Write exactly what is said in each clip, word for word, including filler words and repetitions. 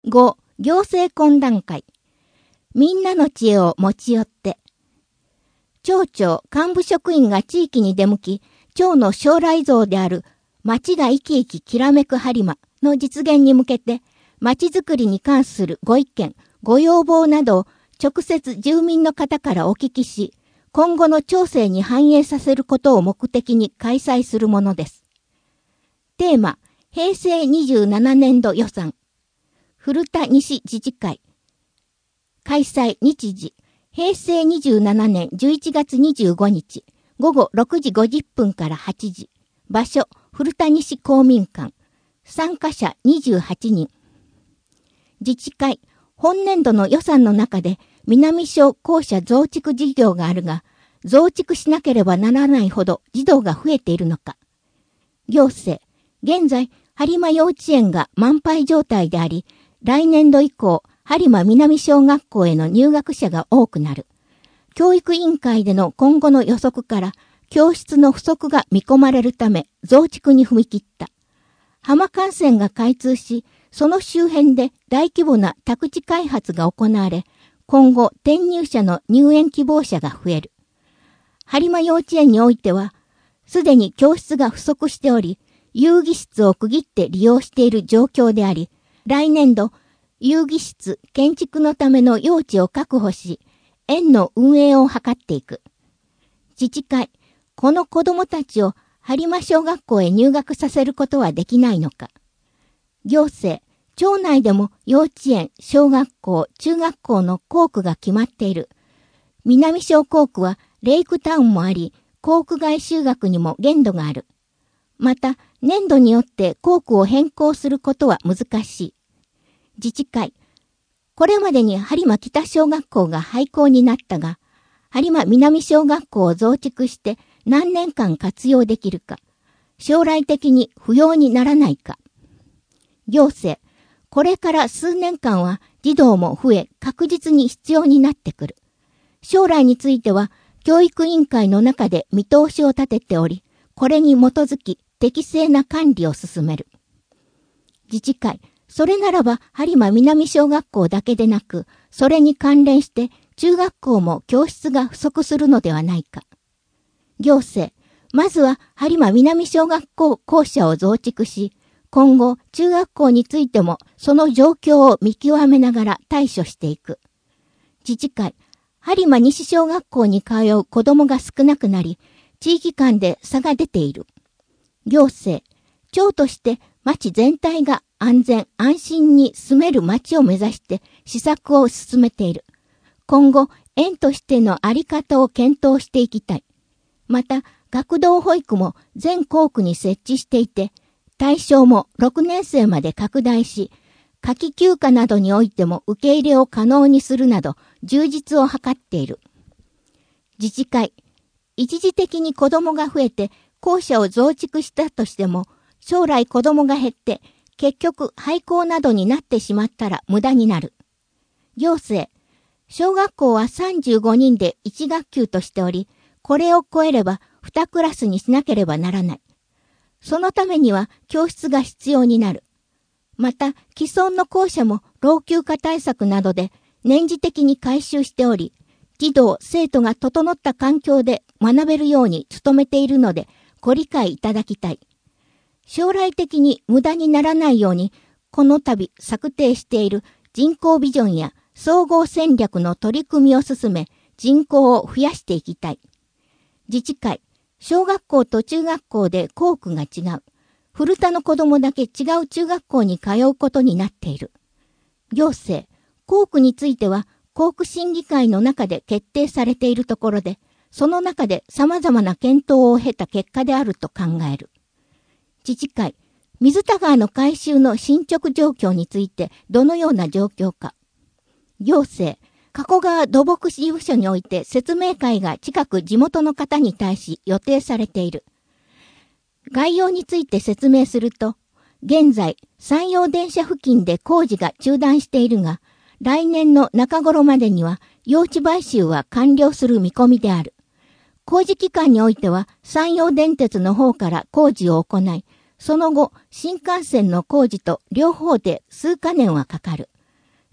ご、行政懇談会。みんなの知恵を持ち寄って。町長、幹部職員が地域に出向き、町の将来像である町が生き生ききらめく播磨の実現に向けて、町づくりに関するご意見、ご要望などを直接住民の方からお聞きし、今後の町政に反映させることを目的に開催するものです。テーマ、平成にじゅうななねんど予算。古田西自治会。開催日時、平成にじゅうななねんじゅういちがつにじゅうごにち、ごごろくじごじゅっぷんからはちじ。場所、古田西公民館。参加者にじゅうはちにん。自治会、本年度の予算の中で南小校舎増築事業があるが、増築しなければならないほど児童が増えているのか。行政、現在、播磨幼稚園が満杯状態であり、来年度以降、播磨南小学校への入学者が多くなる。教育委員会での今後の予測から、教室の不足が見込まれるため、増築に踏み切った。浜幹線が開通し、その周辺で大規模な宅地開発が行われ、今後転入者の入園希望者が増える。播磨幼稚園においては、すでに教室が不足しており、遊戯室を区切って利用している状況であり、来年度、遊戯室建築のための用地を確保し、園の運営を図っていく。自治会、この子供たちを播磨小学校へ入学させることはできないのか。行政、町内でも幼稚園、小学校、中学校の校区が決まっている。南小校区はレイクタウンもあり、校区外就学にも限度がある。また、年度によって校区を変更することは難しい。自治会。これまでに播磨北小学校が廃校になったが、播磨南小学校を増築して何年間活用できるか、将来的に不要にならないか。行政。これから数年間は児童も増え確実に必要になってくる。将来については教育委員会の中で見通しを立てており、これに基づき適正な管理を進める。自治会。それならば、播磨南小学校だけでなく、それに関連して中学校も教室が不足するのではないか。行政。まずは播磨南小学校校舎を増築し、今後中学校についてもその状況を見極めながら対処していく。自治会。播磨西小学校に通う子供が少なくなり、地域間で差が出ている。行政。町として町全体が安全安心に住める町を目指して施策を進めている。今後、園としてのあり方を検討していきたい。また、学童保育も全校区に設置していて、対象もろくねんせいまで拡大し、夏季休暇などにおいても受け入れを可能にするなど、充実を図っている。自治会。一時的に子供が増えて校舎を増築したとしても、将来子供が減って、結局廃校などになってしまったら無駄になる。行政。小学校はさんじゅうごにんでいち学級としており、これを超えればにクラスにしなければならない。そのためには教室が必要になる。また、既存の校舎も老朽化対策などで年次的に改修しており、児童、生徒が整った環境で学べるように努めているので、ご理解いただきたい。将来的に無駄にならないように、この度策定している人口ビジョンや総合戦略の取り組みを進め、人口を増やしていきたい。自治会、小学校と中学校で校区が違う。古田の子供だけ違う中学校に通うことになっている。行政、校区については、校区審議会の中で決定されているところで、その中で様々な検討を経た結果であると考える。自治会、水田川の改修の進捗状況についてどのような状況か。行政、加古川土木事務所において説明会が近く地元の方に対し予定されている。概要について説明すると、現在山陽電車付近で工事が中断しているが、来年の中頃までには用地買収は完了する見込みである。工事期間においては山陽電鉄の方から工事を行い、その後新幹線の工事と両方で数か年はかかる。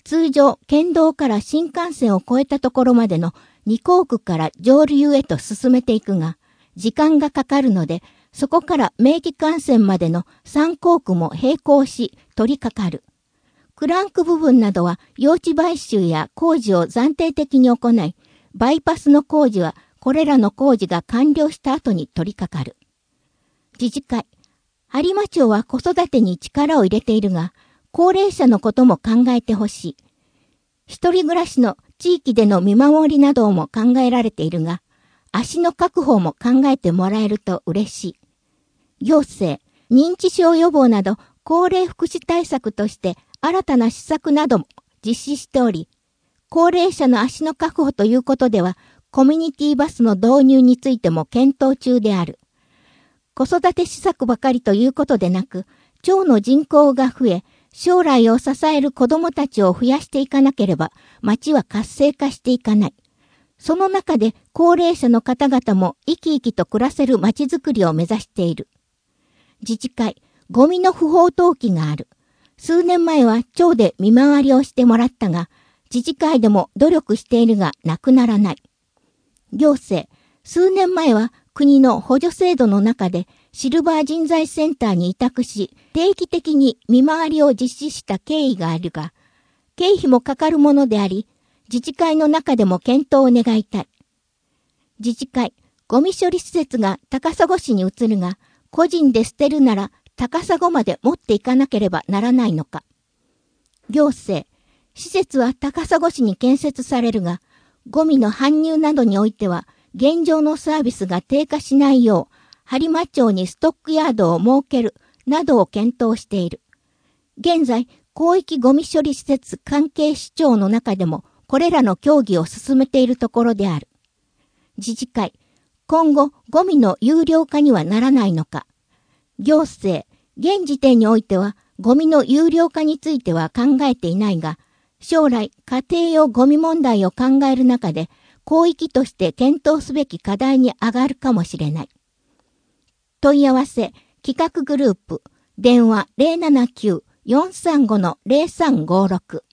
通常、県道から新幹線を越えたところまでのにコークから上流へと進めていくが、時間がかかるので、そこから名機幹線までのさんコークも並行し取り掛かる。クランク部分などは用地買収や工事を暫定的に行い、バイパスの工事はこれらの工事が完了した後に取り掛かる。自治会。播磨町は子育てに力を入れているが、高齢者のことも考えてほしい。一人暮らしの地域での見守りなども考えられているが、足の確保も考えてもらえると嬉しい。行政、認知症予防など高齢福祉対策として新たな施策なども実施しており、高齢者の足の確保ということでは、コミュニティバスの導入についても検討中である。子育て施策ばかりということでなく、町の人口が増え、将来を支える子供たちを増やしていかなければ、町は活性化していかない。その中で高齢者の方々も生き生きと暮らせる町づくりを目指している。自治会、ゴミの不法投棄がある。数年前は町で見回りをしてもらったが、自治会でも努力しているがなくならない。行政、数年前は国の補助制度の中でシルバー人材センターに委託し、定期的に見回りを実施した経緯があるが、経費もかかるものであり、自治会の中でも検討を願いたい。自治会、ゴミ処理施設が高砂市に移るが、個人で捨てるなら高砂まで持っていかなければならないのか。行政、施設は高砂市に建設されるが、ゴミの搬入などにおいては、現状のサービスが低下しないよう、播磨町にストックヤードを設けるなどを検討している。現在、広域ゴミ処理施設関係市長の中でも、これらの協議を進めているところである。自治会、今後、ゴミの有料化にはならないのか。行政、現時点においては、ゴミの有料化については考えていないが、将来、家庭用ゴミ問題を考える中で、広域として検討すべき課題に上がるかもしれない。問い合わせ、企画グループ、電話 ゼロななきゅう よんさんご ゼロさんごろく